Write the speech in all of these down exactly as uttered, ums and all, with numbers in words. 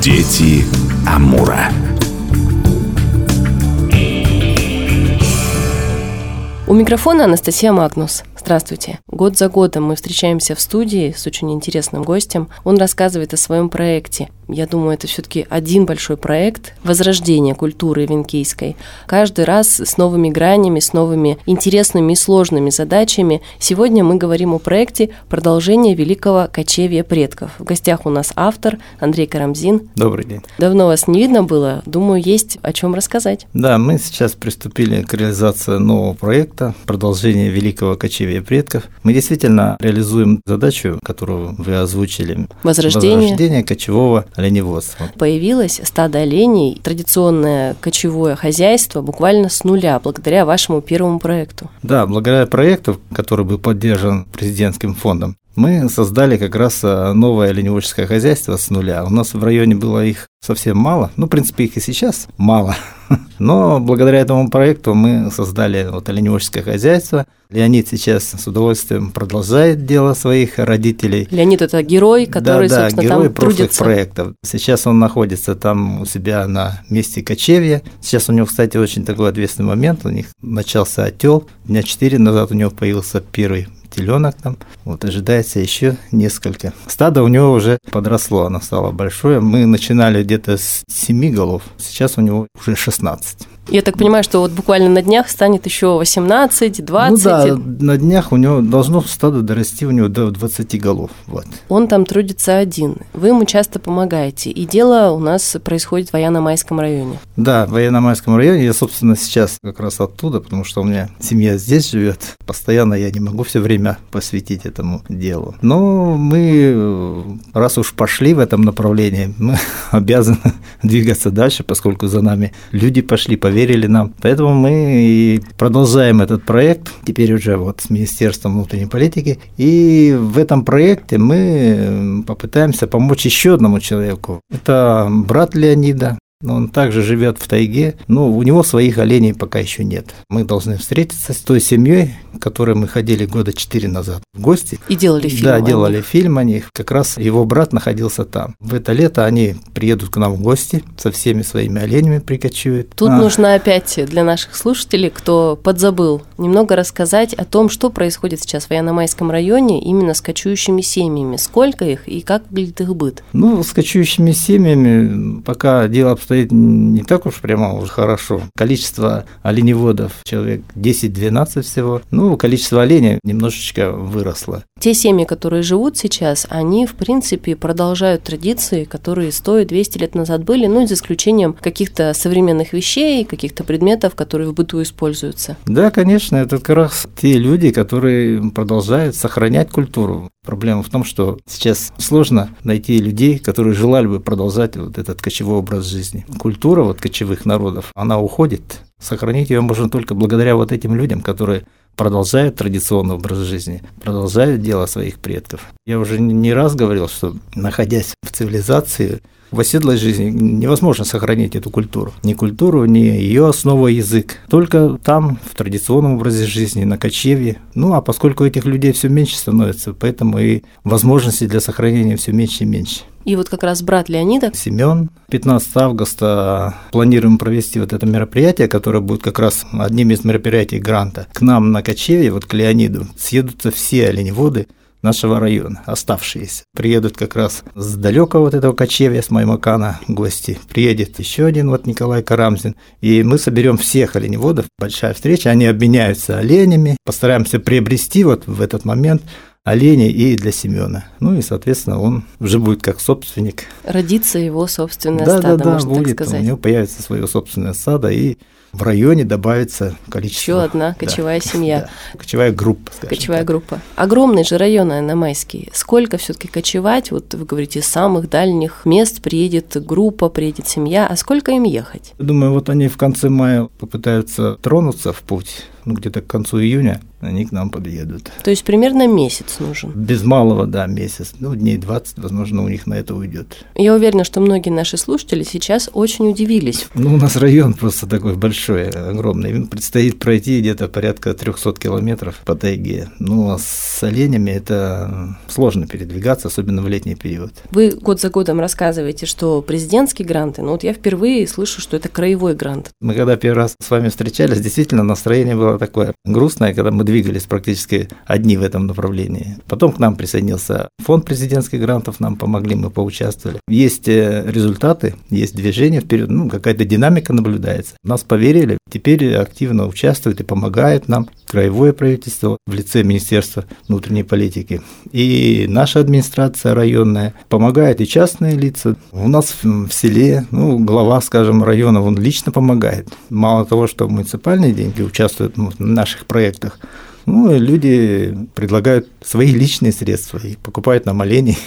Дети Амура. У микрофона Анастасия Магнус. Здравствуйте. Год за годом мы встречаемся в студии с очень интересным гостем. Он рассказывает о своем проекте. Я думаю, это все-таки один большой проект возрождения культуры венкийской. Каждый раз с новыми гранями, с новыми интересными и сложными задачами. Сегодня мы говорим о проекте «Продолжение великого кочевья предков». В гостях у нас автор Андрей Карамзин. Добрый день. Давно вас не видно было. Думаю, есть о чем рассказать. Да, мы сейчас приступили к реализации нового проекта «Продолжение великого кочевья предков». Мы действительно реализуем задачу, которую вы озвучили. Возрождение. Возрождение кочевого оленеводства. Появилось стадо оленей, традиционное кочевое хозяйство буквально с нуля, благодаря вашему первому проекту. Да, благодаря проекту, который был поддержан президентским фондом, мы создали как раз новое оленеводческое хозяйство с нуля. У нас в районе было их совсем мало, ну, в принципе, их и сейчас мало. Но благодаря этому проекту мы создали вот оленеводческое хозяйство. Леонид сейчас с удовольствием продолжает дело своих родителей. Леонид – это герой, который, да, собственно, да, герой там прошлых трудится. проектов. Сейчас он находится там у себя на месте кочевья. Сейчас у него, кстати, очень такой ответственный момент. У них начался отел. Дня четыре назад у него появился первый теленок там, вот ожидается еще несколько. Стадо у него уже подросло, оно стало большое. Мы начинали где-то с семи голов, сейчас у него уже шестнадцать. Я так понимаю, что вот буквально на днях станет еще восемнадцать, двадцать. Ну да, на днях у него должно стадо дорасти у него до двадцати голов. Вот. Он там трудится один. Вы ему часто помогаете. И дело у нас происходит в Военно-Майском районе. Да, в Военно-Майском районе. Я, собственно, сейчас как раз оттуда, потому что у меня семья здесь живет. Постоянно я не могу все время посвятить этому делу. Но мы, раз уж пошли в этом направлении, мы обязаны двигаться дальше, поскольку за нами люди пошли, поверили. верили нам. Поэтому мы и продолжаем этот проект, теперь уже вот с Министерством внутренней политики. И в этом проекте мы попытаемся помочь еще одному человеку. Это брат Леонида. Он также живет в тайге, но у него своих оленей пока еще нет. Мы должны встретиться с той семьей, к которой мы ходили года четыре назад в гости. И делали фильм. Да, делали фильм о них. Как раз его брат находился там. В это лето они приедут к нам в гости, со всеми своими оленями прикочуют. Тут а. нужно опять для наших слушателей, кто подзабыл, немного рассказать о том, что происходит сейчас в Военно-Майском районе именно с кочующими семьями. Сколько их и как выглядит их быт? Ну, с кочующими семьями пока дело обстоит стоит не так уж прямо уже хорошо. Количество оленеводов человек десять-двенадцать всего. Ну, количество оленей немножечко выросло. Те семьи, которые живут сейчас, они, в принципе, продолжают традиции, которые сто-двести лет назад были, ну, за исключением каких-то современных вещей, каких-то предметов, которые в быту используются. Да, конечно, это как раз те люди, которые продолжают сохранять культуру. Проблема в том, что сейчас сложно найти людей, которые желали бы продолжать вот этот кочевой образ жизни. Культура вот кочевых народов, она уходит. Сохранить ее можно только благодаря вот этим людям, которые продолжают традиционный образ жизни, продолжают дело своих предков. Я уже не раз говорил, что, находясь в цивилизации, в оседлой жизни невозможно сохранить эту культуру. Ни культуру, ни ее основу, язык. Только там, в традиционном образе жизни, на кочевье. Ну, а поскольку этих людей все меньше становится, поэтому и возможностей для сохранения все меньше и меньше. И вот как раз брат Леонида. Семен. пятнадцатого августа планируем провести вот это мероприятие, которое будет как раз одним из мероприятий гранта. К нам на кочевье, вот к Леониду, съедутся все оленеводы нашего района, оставшиеся. Приедут как раз с далекого вот этого кочевья, с Маймакана гости. Приедет еще один вот Николай Карамзин. И мы соберем всех оленеводов. Большая встреча, они обменяются оленями. Постараемся приобрести вот в этот момент оленей и для Семена. Ну и, соответственно, он уже будет как собственник. Родится его собственное да, стадо, да, да, можно будет. так сказать. У него появится свое собственное стадо, и в районе добавится количество. Еще одна кочевая да, семья. Да, кочевая группа, скажем Кочевая так. группа. Огромный же район Военно-Майский. Сколько все-таки кочевать? Вот вы говорите, с самых дальних мест приедет группа, приедет семья. А сколько им ехать? Думаю, вот они в конце мая попытаются тронуться в путь. ну, где-то к концу июня они к нам подъедут. То есть примерно месяц нужен? Без малого, да, месяц. Ну, дней двадцать, возможно, у них на это уйдет. Я уверена, что многие наши слушатели сейчас очень удивились. Ну, у нас район просто такой большой, огромный. Им предстоит пройти где-то порядка триста километров по тайге. Ну, а с оленями это сложно передвигаться, особенно в летний период. Вы год за годом рассказываете, что президентские гранты, но вот я впервые слышу, что это краевой грант. Мы когда первый раз с вами встречались, действительно настроение было такое грустное, когда мы двигались практически одни в этом направлении. Потом к нам присоединился фонд президентских грантов, нам помогли, мы поучаствовали. Есть результаты, есть движение вперед, ну, какая-то динамика наблюдается. Нас поверили, теперь активно участвуют и помогают нам краевое правительство в лице Министерства внутренней политики. И наша администрация районная помогает, и частные лица. У нас в селе, ну, глава, скажем, района, он лично помогает. Мало того, что муниципальные деньги участвуют в наших проектах, ну, люди предлагают свои личные средства и покупают нам оленей.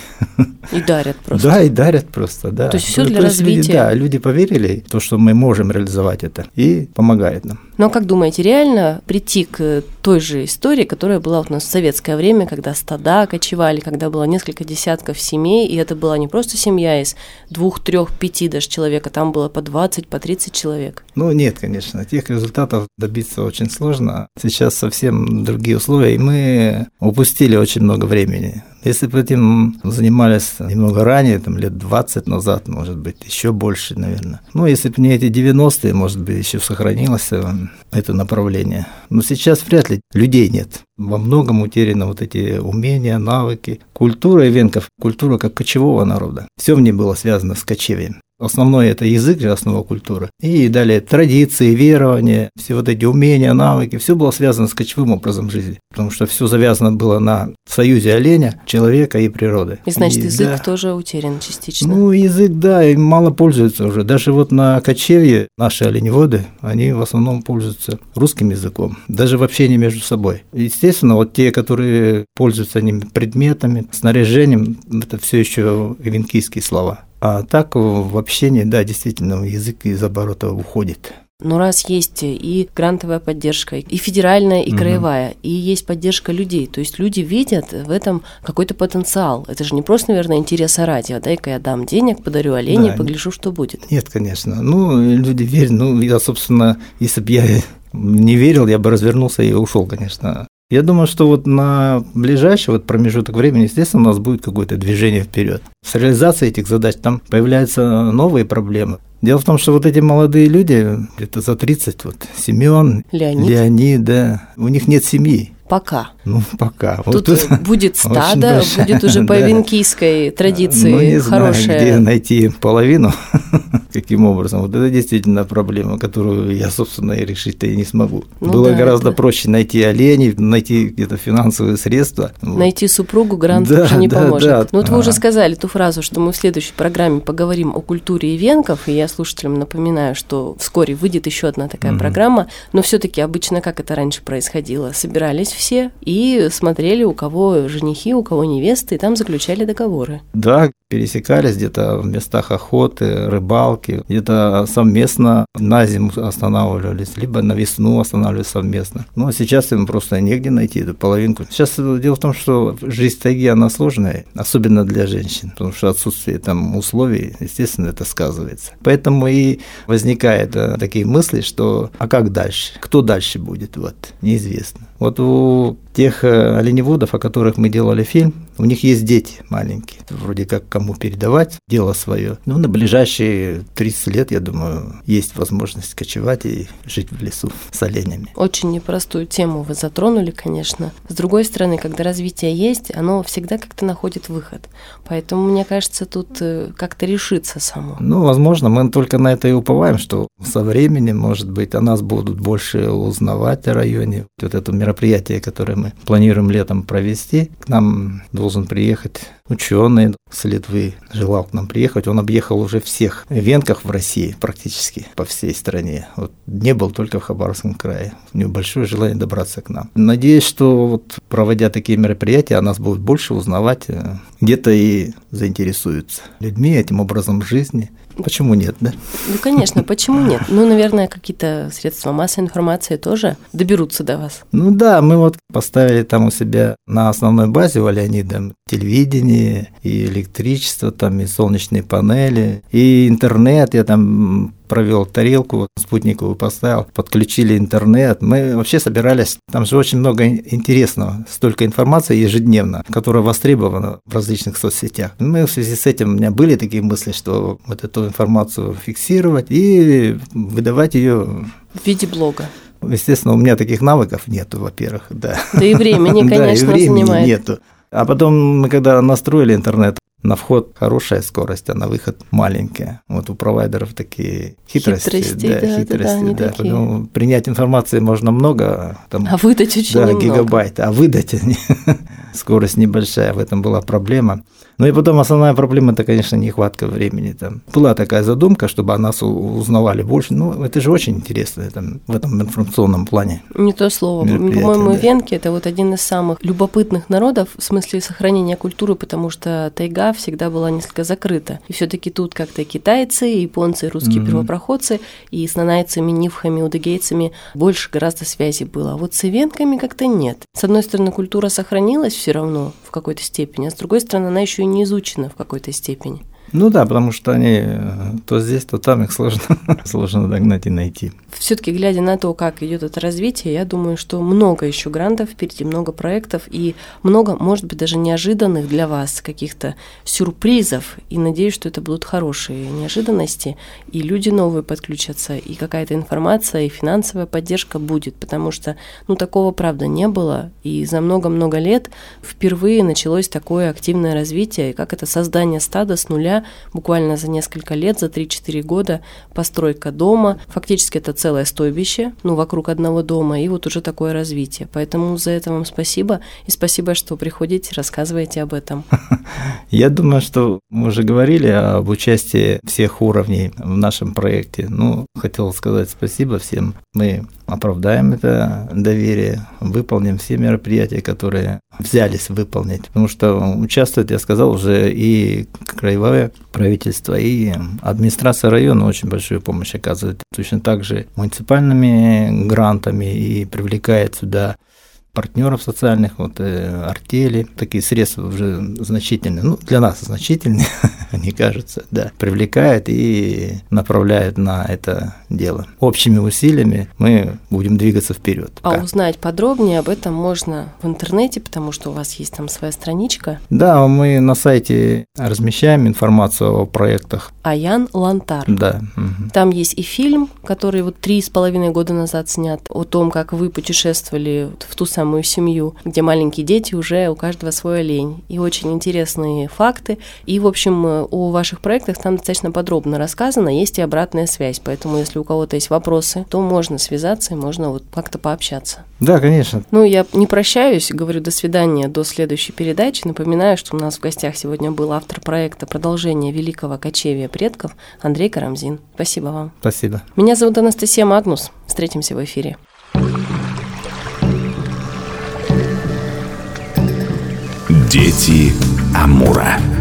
И дарят просто. Да, и дарят просто, да. То есть все ну, для то есть развития. Люди, да, люди поверили в то, что мы можем реализовать это, и помогают нам. Но как думаете, реально прийти к той же истории, которая была у нас в советское время, когда стада кочевали, когда было несколько десятков семей, и это была не просто семья из двух, трех, пяти даже человек, а там было по двадцать, по тридцать человек? Ну, нет, конечно, тех результатов добиться очень сложно. Сейчас совсем другие условия, и мы упустили очень много времени. Если бы этим занимались немного ранее, там, лет двадцать назад, может быть, еще больше, наверное. Ну, если бы не эти девяностые, может быть, еще сохранилось это направление. Но сейчас вряд ли, людей нет. Во многом утеряны вот эти умения, навыки. Культура эвенков, культура как кочевого народа. Все в ней было связано с кочевьем. Основной это язык, основа культуры. И далее традиции, верования, все вот эти умения, навыки, все было связано с кочевым образом жизни. Потому что все завязано было на союзе оленя, человека и природы. И значит, и, язык да, тоже утерян частично. Ну, язык, да, им мало пользуются уже. Даже вот на кочевье наши оленеводы, они в основном пользуются русским языком, даже в общении между собой. Естественно, вот те, которые пользуются этими предметами, снаряжением, это все еще эвенкийские слова. А так в общении, да, действительно, язык из оборота уходит. Но раз есть и грантовая поддержка, и федеральная, и краевая, угу. и есть поддержка людей, то есть люди видят в этом какой-то потенциал. Это же не просто, наверное, интерес ради, а дай-ка я дам денег, подарю оленя, да, погляжу, что будет. Нет, конечно. Ну, люди верят. Ну, я, собственно, если бы я не верил, я бы развернулся и ушел, конечно. Я думаю, что вот на ближайший вот промежуток времени, естественно, у нас будет какое-то движение вперед. С реализацией этих задач там появляются новые проблемы. Дело в том, что вот эти молодые люди, где-то за тридцать, вот Семен, Леонид, Леонид, да, у них нет семьи. Пока. Ну, пока. Тут вот будет стадо, будет уже по эвенкийской традиции, ну, не хорошая. Знаю, где найти половину, каким образом. Вот это действительно проблема, которую я, собственно, и решить-то и не смогу. Ну, Было да, гораздо это... проще найти оленей, найти где-то финансовые средства. Найти вот. Супругу грант да, уже не да, поможет. Да, ну, вот а. вы уже сказали ту фразу, что мы в следующей программе поговорим о культуре эвенков, и я слушателям напоминаю, что вскоре выйдет еще одна такая mm-hmm. программа, но все-таки обычно как это раньше происходило? Собирались все и смотрели, у кого женихи, у кого невесты, и там заключали договоры. Да, пересекались где-то в местах охоты, рыбалки, где-то совместно на зиму останавливались, либо на весну останавливались совместно. Ну, а сейчас им просто негде найти эту половинку. Сейчас дело в том, что жизнь в тайге, она сложная, особенно для женщин, потому что отсутствие там условий, естественно, это сказывается. Поэтому и возникают такие мысли, что а как дальше? Кто дальше будет? Вот, неизвестно. Вот у тех оленеводов, о которых мы делали фильм, у них есть дети маленькие. Вроде как кому передавать дело свое. Ну, на ближайшие тридцать лет, я думаю, есть возможность кочевать и жить в лесу с оленями. Очень непростую тему вы затронули, конечно. С другой стороны, когда развитие есть, оно всегда как-то находит выход. Поэтому, мне кажется, тут как-то решится само. Ну, возможно, мы только на это и уповаем, что со временем, может быть, о нас будут больше узнавать о районе. Вот это мероприятие, которое мы планируем летом провести, к нам должен приехать ученый с Литвы, желал к нам приехать. Он объехал уже всех эвенках в России практически по всей стране. Вот не был только в Хабаровском крае. У него большое желание добраться к нам. Надеюсь, что вот проводя такие мероприятия, о нас будут больше узнавать, где-то и заинтересуются людьми, этим образом жизни. Почему нет, да? Ну, конечно, почему нет? Ну, наверное, какие-то средства массовой информации тоже доберутся до вас. Ну да, мы вот поставили там у себя на основной базе у Леонида телевидение, и электричество, там, и солнечные панели, и интернет. Я там провел тарелку спутниковую, поставил, подключили интернет. Мы вообще собирались, там же очень много интересного, столько информации ежедневно, которая востребована в различных соцсетях. Мы в связи с этим, у меня были такие мысли, что вот эту информацию фиксировать и выдавать ее в виде блога. Естественно, у меня таких навыков нету, во-первых, да. Да и времени, конечно, да, и времени занимает. Нету. А потом мы, когда настроили интернет, на вход хорошая скорость, а на выход маленькая. Вот у провайдеров такие хитрости. Хитрости, да, да, хитрости, да, да. такие. Поэтому принять информации можно много. Там, а выдать очень да, немного. гигабайт, а выдать скорость небольшая, в этом была проблема. Ну и потом основная проблема – это, конечно, нехватка времени. Там была такая задумка, чтобы о нас узнавали больше. Ну, это же очень интересно там, в этом информационном плане. Не то слово. По-моему, да. Венки – это вот один из самых любопытных народов в смысле сохранения культуры, потому что тайга всегда была несколько закрыта. И все-таки тут как-то китайцы, японцы, русские mm-hmm. первопроходцы, и с нанайцами, нивхами, удыгейцами больше гораздо связи было. А вот с ивенками как-то нет. С одной стороны, культура сохранилась все равно в какой-то степени, а с другой стороны, она еще и не изучена в какой-то степени. Ну да, потому что они то здесь, то там, их сложно, сложно догнать и найти. Все-таки, глядя на то, как идет это развитие, я думаю, что много еще грантов впереди, много проектов и много, может быть, даже неожиданных для вас каких-то сюрпризов. И надеюсь, что это будут хорошие неожиданности, и люди новые подключатся, и какая-то информация, и финансовая поддержка будет, потому что, ну, такого, правда, не было, и за много-много лет впервые началось такое активное развитие, как это создание стада с нуля, буквально за несколько лет, за три-четыре года постройка дома, фактически это целое стойбище, ну, вокруг одного дома, и вот уже такое развитие. Поэтому за это вам спасибо, и спасибо, что приходите, рассказываете об этом. Я думаю, что мы уже говорили об участии всех уровней в нашем проекте. Ну, хотел сказать спасибо всем. Мы оправдаем это доверие, выполним все мероприятия, которые взялись выполнить. Потому что участвует, я сказал, уже и краевое правительство, и администрация района очень большую помощь оказывает. Точно так же муниципальными грантами и привлекает сюда партнеров социальных, вот э, артели, такие средства уже значительные, ну, для нас значительные, мне кажется, да, привлекают и направляют на это дело. Общими усилиями мы будем двигаться вперед. А как? Узнать подробнее об этом можно в интернете, потому что у вас есть там своя страничка. Да, мы на сайте размещаем информацию о проектах. Аян Лантар. Да. Угу. Там есть и фильм, который вот три с половиной года назад снят, о том, как вы путешествовали в ту самую самую семью, где маленькие дети уже у каждого свой олень. И очень интересные факты. И, в общем, о ваших проектах там достаточно подробно рассказано, есть и обратная связь. Поэтому, если у кого-то есть вопросы, то можно связаться и можно вот как-то пообщаться. Да, конечно. Ну, я не прощаюсь, говорю до свидания, до следующей передачи. Напоминаю, что у нас в гостях сегодня был автор проекта «Продолжение великого кочевья предков» Андрей Карамзин. Спасибо вам. Спасибо. Меня зовут Анастасия Магнус. Встретимся в эфире. Дети Амура.